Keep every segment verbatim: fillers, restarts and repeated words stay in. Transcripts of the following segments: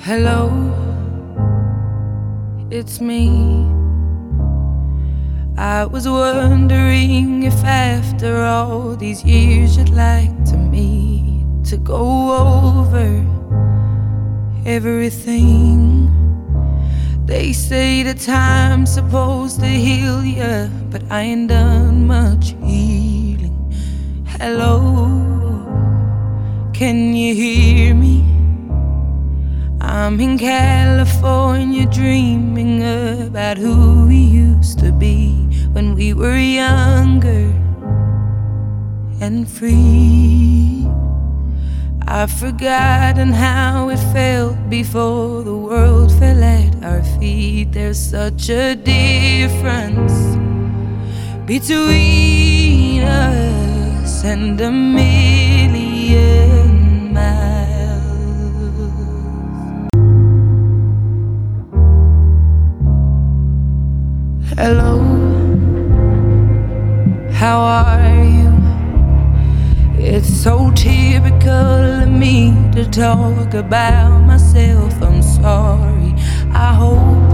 Hello, it's me. I was wondering if after all these years you'd like to meet to go over everything. They say the time's supposed to heal ya, but I ain't done much healing. Hello, can you hear me? I'm in California dreaming about who we used to be when we were younger and free. I've forgotten how it felt before the world fell at our feet. There's such a difference between us and a million miles. Hello, how are you? It's so typical of me to talk about myself. I'm sorry. I hope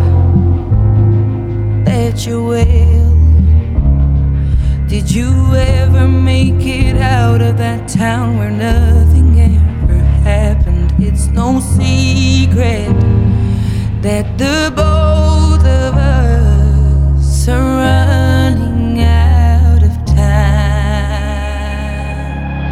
that you're well. Did you ever make it out of that town where nothing ever happened? It's no secret that the boy